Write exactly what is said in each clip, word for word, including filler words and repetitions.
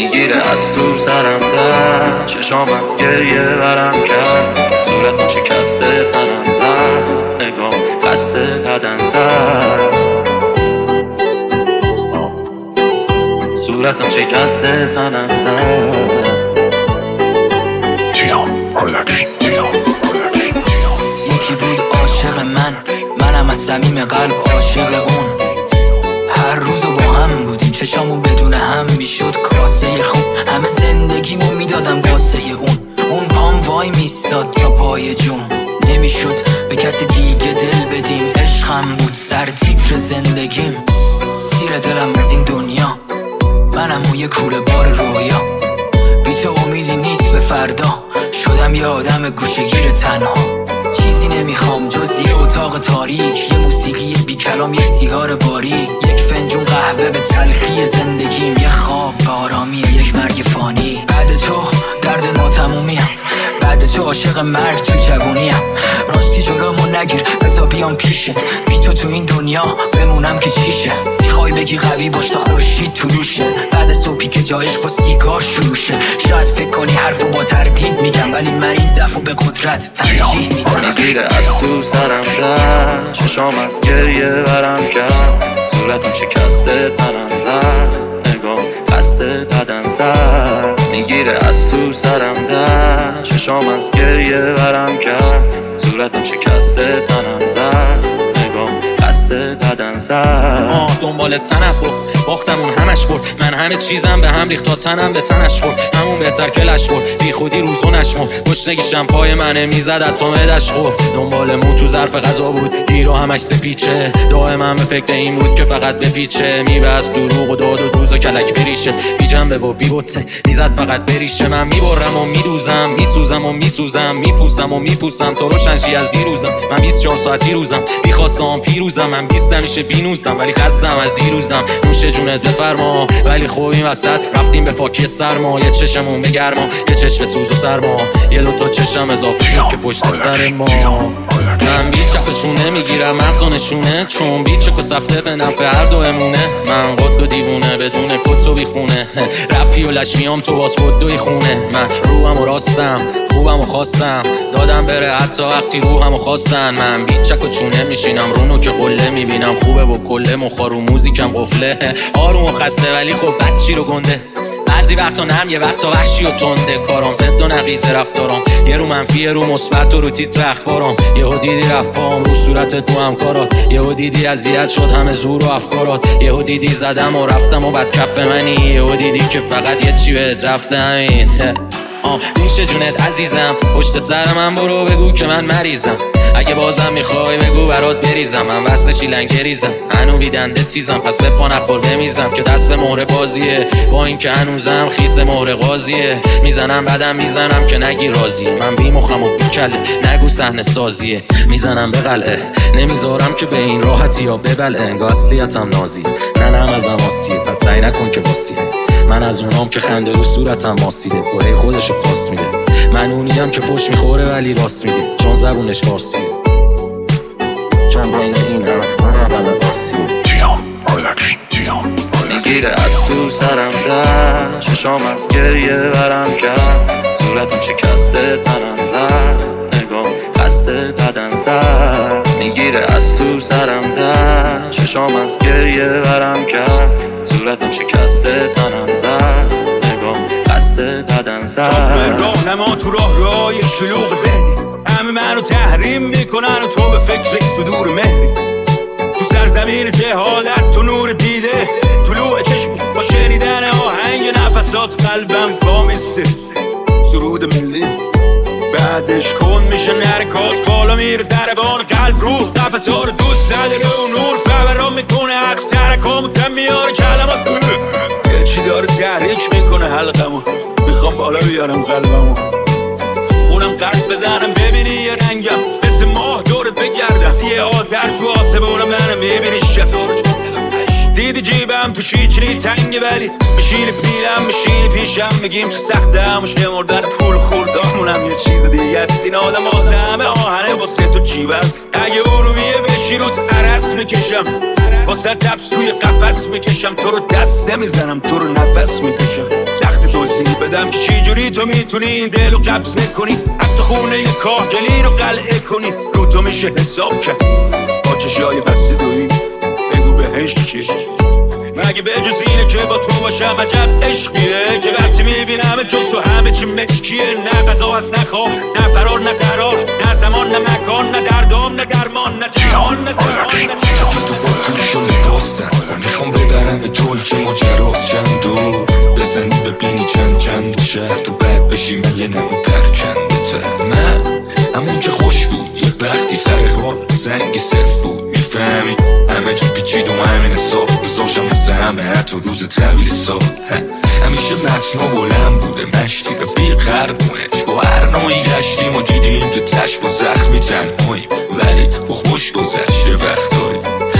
میگیره از تو سرم در چشام از گریه برم کرد صورتم شکسته تنم زد نگام قصد بدن زد صورتم شکسته تنم زد تیام پرودکشن تیام پرودکشن یکی بود عاشق من، منم از صمیم قلب عاشق اون. هر روزو با هم بودیم، چشامون بدون هم میشد کاسه خون. همه زندگیمو میدادم واسه اون. اون پام وای میستاد تا پای جون. نمیشد به کسی دیگه دل بدیم. عشقم بود سر تیتر زندگیم. سیر دلم از این دنیا، منم و یه کوله بار رویا. بی تو امیدی نیست به فردا، شدم یه آدم گوشه‌گیر تنها. چیزی نمیخوام جز یه اتاق تاریک، یه موسیقی بی کلام، یه سیگار باریک، یک فنجون قهوه به تلخی زندگیم، یه خواب آرامی، یک مرگ فانی. بعد تو درد ناتمومیم، بعد تو عاشق مرگ تو جوونیم. راستی جلومو نگیر بذار بیام پیشت، بی تو تو این دنیا بمونم که چیشه. میخوای بگی قوی باش تا خورشید طلوشه، بعد صبحی که جایش با سیگار شروع شه. شاید فکر کنی حرفو با تردید میگم، ولی من این ضعفو به قدرت ترجیح میدم. میگیره از تو سرم در چشام از گریه برم کرد صورتم شکسته تنم زد نگام قصد بدن زد میگیره از تو سرم در چشام از گریه برم کرد صورتم شکسته تنم زد نگام قصد بدن زد. آه دنبال تنفر باختمون همش برد، من همه چیزم به هم ریخت تا تنم به تنش خورد. همون بهتر که لش خورد، بی خودی روزو نشمرد. گشنگیشم پای منه میزد تا مدش خورد. دنبال مون تو ظرف غذا بود، دیرو همش سپیچه. دائما به فکر این بود که فقط بپیچه. میبست دروغ و داد و دوز و کلک بریشه، بی جنبه و بی بوته میزد فقط بریشه. من میبرم و میدوزم، میسوزم و میپوسم، میپوسم و میپوسم تو روشنشی از دیروزم. من بیست و چهار ساعتی روزم، بی خواستم پیروزم. من بیست همیشه بینوزم، ولی خستم از دیروزم. نوش جونت بفرما، ولی خوب این وسط رفتیم به فاکی سرما. یه چشمون به گرما، یه چشم سوز و سرما، یه دو تا چشم اضافه شد که پشت سر ما. من بیچک و چونه میگیرم مغز و نشونه، چون بیچک و سفته به نفع هر دو امونه. من قد و دیوونه بدون کت و بیخونه، رپی و لشمیام تو باز قد و خونه. من روحم و راستم، خوبم و خواستم، دادم بره حتی وقتی روحم و خواستن. من بیچک و چونه میشینم رونو که قله میبینم خوبه و کله مخار و موزیکم قفله. آروم و خسته ولی خب بچی رو گنده، بعضی وقتا نرم یه وقتا وحشی و تنده. کارام زد و نقیز رفتارام، یه رو منفی یه رو مثبت و رو تیتر اخبارام. یهو دیدی رفت پام رو صورت تو همکارات، یهو دیدی اذیت شد همه زور و افکارات. یهو دیدی زدم و رفتم و بعد کف منی، یهو دیدی که فقط یه چی بهت رفته همین. آه نوش جونت عزیزم، پشت سر من برو بگو که من مریضم. اگه بازم میخوای بگو برات بریزم، من وصل شیلنگریزم، هنو بیدنده چیزم، پس به پا نخورده میزم که دست به مهر بازیه. با این که هنوزم خیس مهر قاضیه، میزنم بعدم میزنم که نگی راضی. من بی مخم و بی کله، نگو صحنه سازیه. میزنم به قلعه، نمیذارم که به این راحتی یا ببلعه. انگار اصلیتم نازی، نه نه ازم آسیه، پس سعی نکن که باسیه. من از اونام که خنده رو صورتم ماسیده، و هی خودشو پاس میده. من اونیم که فوش میخوره ولی راست میگه، چون زبونش فارسیه. چون بین این همه اول فارسیه. تیام پرودکشن تیام میگیره از تو سرم در چشام از گریه برم کرد صورتم شکسته تنم زد نگام قصد بدن زد. میگیره از تو سرم در چشام از گریه برم کرد صورتم شکسته تنم زد نگام قصد بدن زد. راه نما تو راه رای شلوغ ذهنی، همه منو تحریم میکنن و تو به فکر صدور مهری. تو سرزمین جهالت تو نور دیده، طلوع چشم با شنیدن آهنگ نفسات قلبم پا میسه. سرود ملی بعدش کن میشه نرکات، بالا میره دربان قلب روح قفصا رو دوست نداره و نور فوران میکنه حق ترکامو تم میاره کلمات. یه چی داره تحریک میکنه حلقمو، میخوام بالا بیارم قلبمو. خونم قرص بزنم ببینی یه رنگم، مثل ماه دورت بگردم. یه آتر تو آسمونم منم میبینی شفت. دیدی جیبم تو شیچنی تنگه، ولی میشینی پیلم میشینی پیشم. میگیم چه سخته همو شمردن پول خوردامونم یه چیز دیگه. این آدم واسه همه آهنه واسه تو جیب است. اگه او رو بیه بشی باشی روت عرس میکشم، واسه دبس توی قفس میکشم، تو رو دست نمیزنم تو رو نفس میکشم. سخت توضیح بدم که چی جوری تو میتونی این دل رو قبض نکنی، حتی خونه ی کاهگلی رو قلعه کنی. رو تو میشه حساب کرد با چشای بسته دویی، بگو بهش چی مگه به جز اینه که با تو باشم عجب عشقیه که وقتی میبینم جز تو همه چی مشکیه. نه قضا هست نه خواب نه فرار نه قرار، نه زمان نه مکان نه دردام نه درمان نه جهان نه درمان نه جهان. تو با پولش و لباس دست میخوام ببرم به جایی که ماجراست چند و بزنی ببینی چند چند و شهر تو بد بشی من یه نمو پرکنده من همون که خوش بود یه وقتی سر حال زنگی صرف بود میفهمی همه جا پیچید و همین حساب بزاشم مثل همه حتی روز طویل سال همیشه متنا بلند بوده مشتی رفیق قربونش با هر نوعی گشتیم و دیدیم که تش با زخمی تنهاییم ولی با خوش گذشت یه وقتایی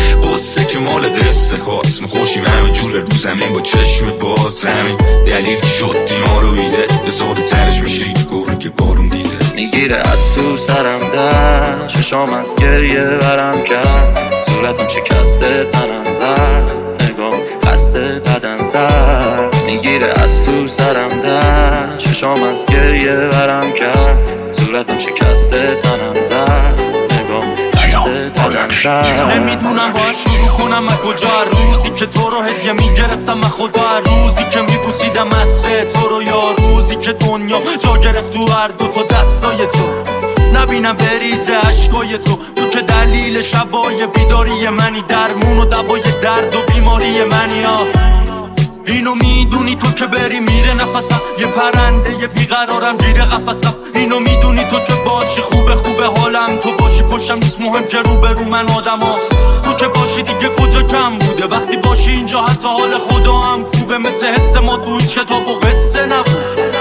قصه که مال قصه هاست خوشیم همه جور رو زمین با چشم باز همین دلیل شد دیما رو ایده بزاده ترش میشه این گوره که بارون دیده میگیره از تو سرم در چشام از گریه برم کرد صورتم شکسته تنم زد نگام خسته بدن زد میگیره از تو سرم در چشام از گریه برم کرد صورتم شکسته تنم زد نگام خسته بدن زد نمیدونم باید شروع کنم از کجا روزی که تو رو هدیه میگرفتم من خدا روزی که میبوسیدم عطر تو رو یا روزی که دنیا جا گرفت تو هر دو تا دستای تو نبینم بریزه عشقای تو تو که دلیل شبای بیداری منی درمون و دوای درد و بیماری منی ها اینو میدونی تو که بری میره نفسم یه پرنده یه بیقرارم گیره قفسم اینو میدونی تو که باشی خوبه خوبه حالم تو باشی پشتم نیست مهم که رو به رو من آدم ها تو که باشی دیگه کجا کم بوده وقتی باشی اینجا حتی حال خدا هم خوبه مثل حس ما تو هیچ کتاب و قصه نبوده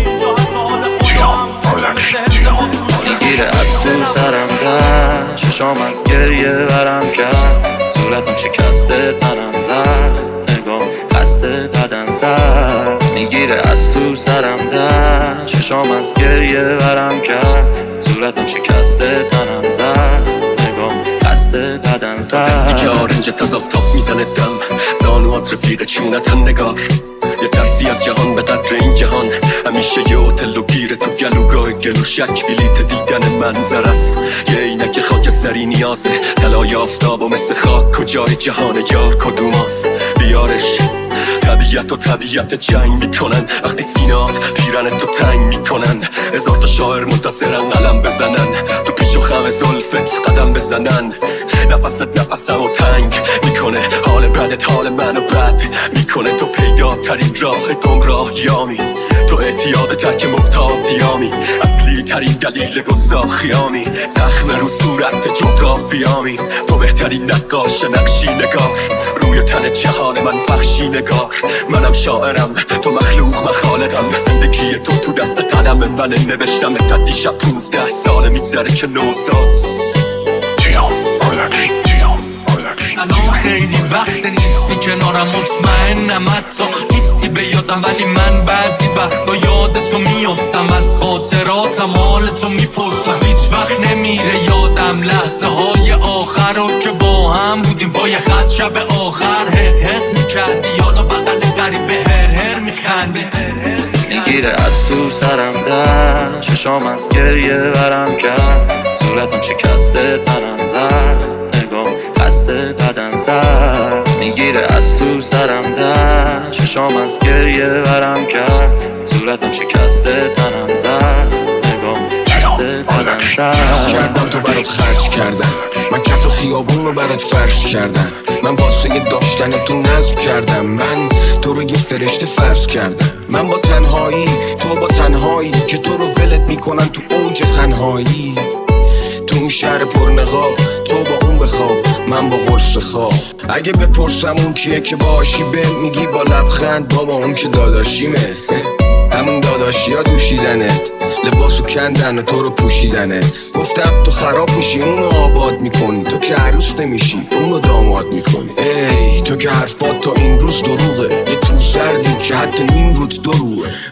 میگیره از تو سرم در چشام از گریه برم کرد صورتم شکسته تنم زد نگام خسته بدن زد میگیره از تو سرم در چشام از گریه برم کرد صورتم شکسته تنم زد نگام خسته بدن زد دستی که آرنج تاز آفتاب میزنه دم زانوات رفیق چونتن نگار یه ترسی از جهان به قدر این جهان همیشه یه هتل و گیره تو گلوگاه گلو شک بلیت دیدن منظر است یه اینک خاکستری نیازه طلای آفتاب و مثل خاک کجای جهان یار کدوماست بیارش طبیعت و طبیعت جنگ میکنن وقتی سینات پیرن تو تنگ میکنن هزار تا شاعر منتظرن قلم بزنن تو پیش و خم زلفت قدم بزنن نفست نفسم و تنگ میکنه حال بدت حال منو بد میکنه تو پیدا ترین راه گمراهیامی تو اعتیاد ترک محتاطیامی اصلی ترین دلیل گستاخیامی زخم رو صورت جغرافیامی تو بهترین نقاش نقشی نگار روی تن جهان من بخشی نگار منم شاعرم تو مخلوق مخالقم زندگی تو تو دست قلم من نوشتم تا دیشب پونزده ساله میگذره که نوزاد الان خیلی وقت نیستی کنارم مطمئنم حتی نیستی به یادم ولی من بعضی وقتا یاد تو میافتم از خاطراتم حال تو میپرسم هیچ وقت نمیره یادم لحظه های آخر رو که با هم بودیم با یه خط شب آخر هق هق میکردی یادا بقل قریب هر هر میخندی میگیره از تو سرم در چشام از گریه برم کرد صورتم شکسته تنم زد نگام خسته بدن زد میگیره از تو سرم در چشام از گریه برم کرد صورتم شکسته تنم زد نگام خسته بدن خرج زد کردم تو برات خرج کردم من کف خیابون رو برات فرش کردم من واسه داشتن تو نصب کردم من تو رو یه فرشته فرض کردم من با تنهایی تو با تنهایی که تو رو ولت میکنن تو اوج تنهایی تو اون شهر پرنقاب تو با اون بخواب من با قرص خواب اگه بپرسم اون کیه که باشی به میگی با لبخند بابا اون که داداشیمه همون داداشی ها دوشیدنت لباسو کندن و تو رو پوشیدنه گفتم تو خراب میشی اونو آباد میکنی تو که عروس نمیشی اونو داماد میکنی ای تو که حرفات تا این روز دروغه یه تو سردی که حتی نیم روت دروغه گفتی به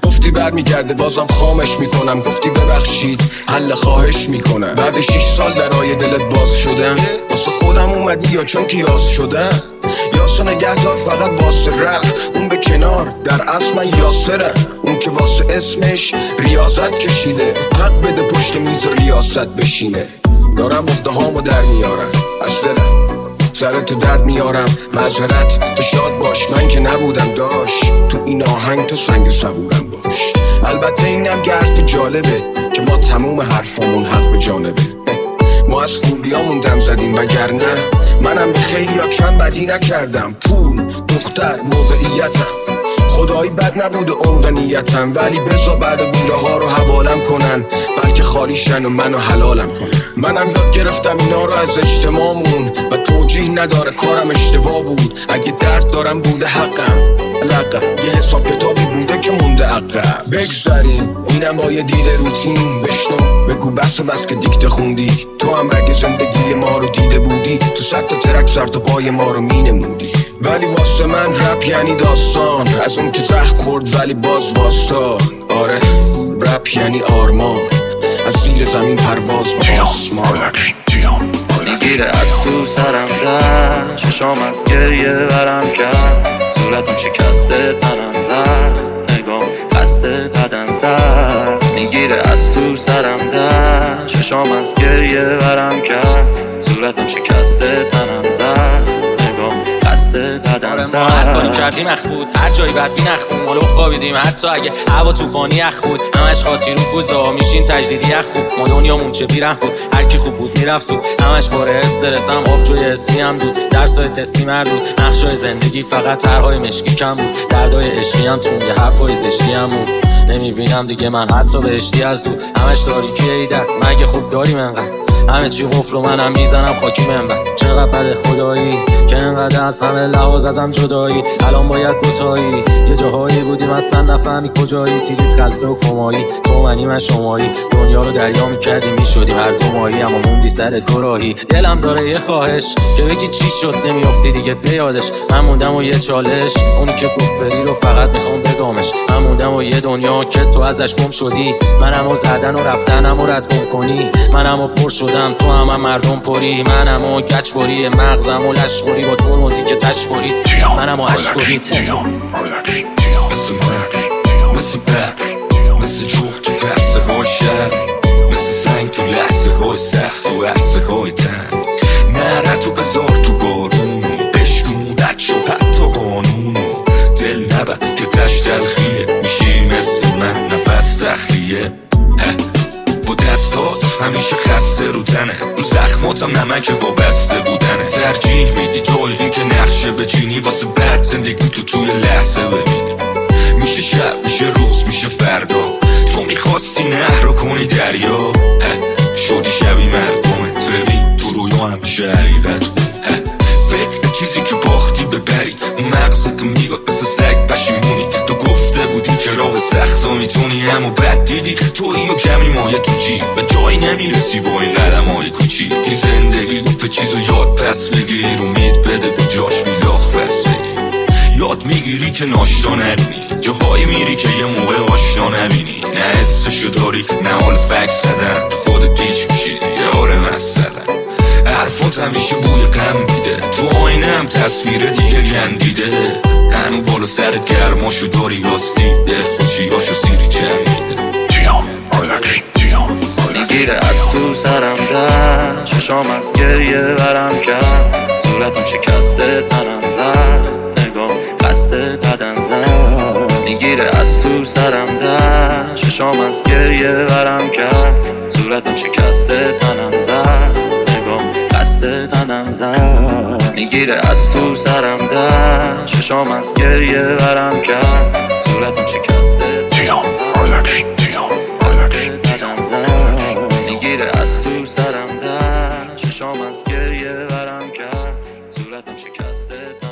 بر میگرده بازم خامش میکنم. گفتی ببخشید حل خواهش میکنم. بعد شیش سال درای دلت باز شدم. واسه خودم اومدی یا چون کیاس شدم؟ یاسو نگهدار فقط واسه رفت اون به کنار، در اصل من یاسرم. اون که واسه اسمش ریاضت کشیده، حق بده پشت میز ریاست بشینه. دارم مفته هامو در میارم از دلم، سرت درد میارم معذرت. تو شاد باش من که نبودم داشت، تو این آهنگ تو سنگ صبورم باش. البته اینم که حرف جالبه که ما تموم حرفامون حق به جانبه. ما از خوبیامون دم زدیم وگرنه منم به خیلی ها کم بدی نکردم. پول، دختر، موقعیتم خدایی بد نبود عمق نیتم، ولی بزا بعد بیره ها رو حوالم کنن، بلکه خالیشن و منو حلالم کنن. منم یاد گرفتم اینا رو از اجتماعمون و توجیه نداره کارم اشتباه بود. اگه درد دارم بوده حقم، لقم یه حساب کتابی بوده که مونده عقب. بگذاریم اینم با یه دیده روتین، بشنو بگو بس بس که دیکته خوندی. تو هم اگه زندگی ما رو دیده بودی، تو صد تا ترک سر و پای ما رو مینمودی. ولی واسه من رپ یعنی داستان، از اون که زخم خورد ولی باز واسان. آره رپ یعنی آرمان، از زیر زمین پرواز به آسمان. میگیره از تو سرم رد، چشام از گریه برم کرد. صورتم شکسته تنم زد، نگام قصد بدن زد. میگیره از تو سرم رد، چشام از گریه برم کرد. صورتم شکسته تنم زد، ما هر کاری کردیم اخ بود، هر جایی بد بین اخ بود. مالو خوابیدیم حتی اگه هوا طوفانی اخ بود. همش خاطی رفوزا میشین تجدیدی اخ بود. ما دنیامون چه بیره بود، هر کی خوب بود میرفت سود. همش باره استرسم آبجوی حسی هم دود. درسای تستی مردود، نقشای زندگی فقط طرحهای مشکی کم بود. دردای عشقی هم تون، یه حرفای زشتی هم بود. نمیبینم دیگه من حتی بهشتی از دود. همش تاریکی ایدت، مگه خوب داریم انقدر؟ همه چی قفل و منم میزنم خاکی منبر. چقدر بده خدایی که انقدر از همه لحاظ ازم جدایی. الان باید دوتایی، یه جاهایی بودیم اصلا نفهمی کجایی. تیریت خلصه و کمایی، تو منی من شمایی. دنیا رو دریا میکردی میشدیم هر دو مایی، اما موندی سر تو راهی. دلم داره یه خواهش که بگی چی شد نمیافتی دیگه بیادش. من موندم و یه چالش، اونی که گفت فری رو فقط میخوام بگامش. من موندم و یه دنیا که تو ازش گم شدی. منم و زدن و رفتنم و رد گم کنی. منم و پر شدم تو هم, هم مردم پری. منم و گچباری مغزم و لشخوری با تو موندی که تشباری. منم و عشقوریت مثل برق، مثل جوخ تو دسته های شب، مثل سنگ تو لحظه های سخت و عرصه های تنگ. نره تو بذار تو بارونو، بشنودت شو حتی قانونو. دل نبر که تش تلخیه، میشی مثل من نفس تخلیه. با دستات همیشه خسته رو تنه، رو زخماتم نمک با بسته بودنه. ترجیح میدی جای این که نقشه بچینی، واسه بعد زندگی تو توی لحظه ببینی. میشه شب، میشه روز، میشه فردا. تو میخواستی نهر رو کنی دریا، شدی شبی مردمت. ببین تو رویا همیشه حقیقت بود. فکر چیزی که باختی ببری، اون مغزتو میگاد مثل سگ پشیمونی. تو گفته بودی که راه سخت ها میتونی، اما بد دیدی تویی و کمی مایه تو جیب. به جایی نمیرسی با این قدم های کوچی. این زندگی گفت چیزو یاد پس بگیر، امید بده به جاش میلاخ پس بگیر. یاد میگیری که ناشتا نبینی، جاهایی میری که یه موقع آشنا نبینی. نه حسشو داری نه حال فکس زدن، تو خودت پیچ میشی یه آره مثلا. حرفات همیشه بوی غم میده، تو آینه هم تصویر دیگه گندیده. هنو بالا سرت گرماشو داری راستی، خوشیاشو سیری کم میده. دیام پرودکشن دیام میگیره از تو سرم رد، چشام از گریه برم کرد. صورتم شکسته تنم زد، نگام قصد بدن زد. میگیره از تو سرم رد، چشام از گریه برم کرد. صورتم شکسته تنم زد، نگام قصد تنم زد. میگیره از تو سرم رد، چشام از گریه برم کرد. صورتم شکسته دیام پرودکشن دیام پرودکشن میگیره از تو سرم رد، چشام از گریه برم کرد. صورتم شکسته